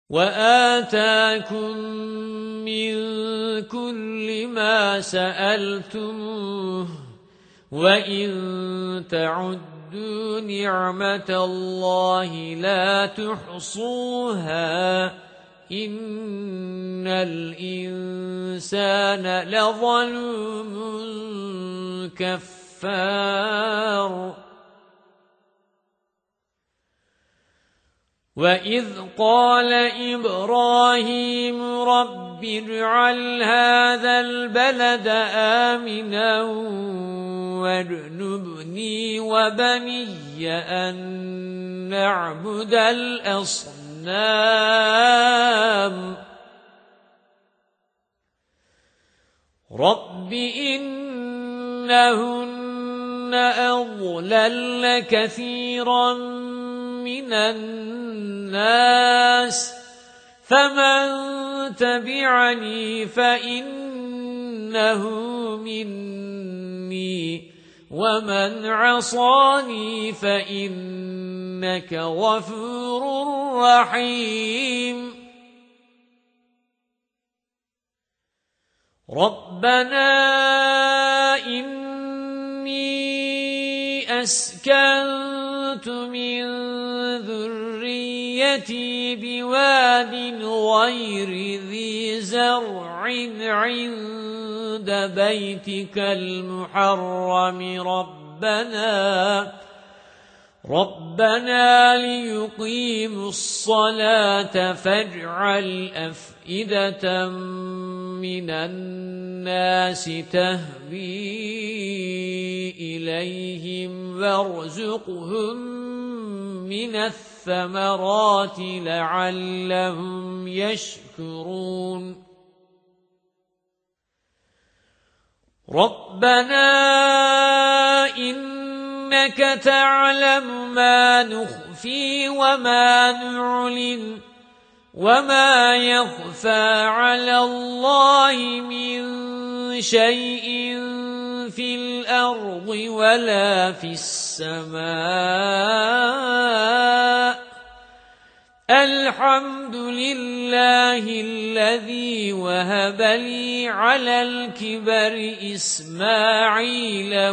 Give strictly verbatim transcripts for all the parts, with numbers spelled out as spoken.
وَآتَاكُم مِّن كُلِّ مَا سَأَلْتُمُوهُ وَإِن تَعُدُّوا نِعْمَةَ اللَّهِ لَا تُحْصُوهَا إِنَّ الْإِنسَانَ لَظَلُومٌ كَفَّارٌ وَإِذْ قَالَ إِبْرَاهِيمُ رَبِّ اجْعَلْ هَذَا الْبَلَدَ آمِنًا وَاجْنُبْنِي وَبَنِيَّ أَن نَّعْبُدَ الْأَصْنَامَ رَبِّ إِنَّهُنَّ أَضْلَلْنَ كَثِيرًا مِنَ النَّاسِ فَمَن تَبِعَنِي فَإِنَّهُ مِنِّي وَمَنْ عَصَانِي فَإِنَّكَ غَفُورٌ رَّحِيمٌ رَبَّنَا إِنِّي أَسْكَنتُ مِن ذُرِّيَّتِي بِوَادٍ غَيْرِ ذِي زَرْعٍ عِندَ بَيْتِكَ الْمُحَرَّمِ رَبَّنَا رَبَّنَا لِيُقِيمُوا الصَّلَاةَ فَاجْعَلْ أَفْئِدَةً مِنَ النَّاسِ تَهْوِي إِلَيْهِمْ وَارْزُقْهُم مِّنَ الثَّمَرَاتِ لَعَلَّهُمْ يَشْكُرُونَ رَبَّنَا إِنَّكَ تَعْلَمُ مَا نُخْفِي وَمَا نُعْلِنُ وَمَا يَخْفَى عَلَى اللَّهِ مِن شَيْءٍ فِي الْأَرْضِ وَلَا فِي السَّمَاءِ الْحَمْدُ لِلَّهِ الَّذِي وَهَبَ لِي عَلَى الْكِبَرِ إِسْمَاعِيلَ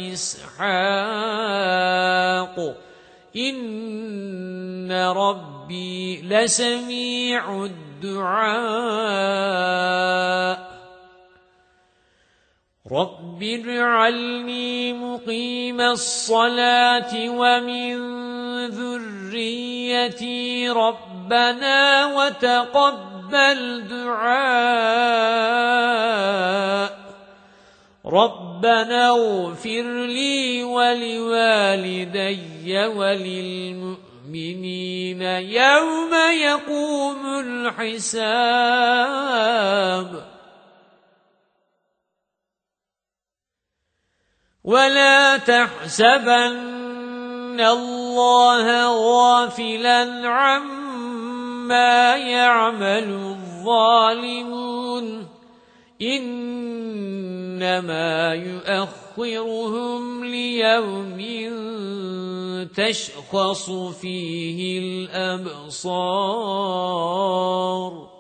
وَإِسْحَاقَ إِنَّ رَبِّي لَسَمِيعُ الدُّعَاءِ رَبِّ اجْعَلْنِي مُقِيمَ الصَّلَاةِ وَمِن ذُرِّيَّتِي رَبَّنَا وَتَقَبَّلْ دُعَاءِ رَبَّنَا اغْفِرْ لِي وَلِوَالِدَيَّ وَلِلْمُؤْمِنِينَ يَوْمَ يَقُومُ الْحِسَابُ وَلَا تَحْسَبَنَّ اللَّهَ غَافِلًا عَمَّا يَعْمَلُ الظَّالِمُونَ إِنَّمَا يُؤَخِّرُهُمْ لِيَوْمٍ تَشْخَصُ فِيهِ الْأَبْصَارُ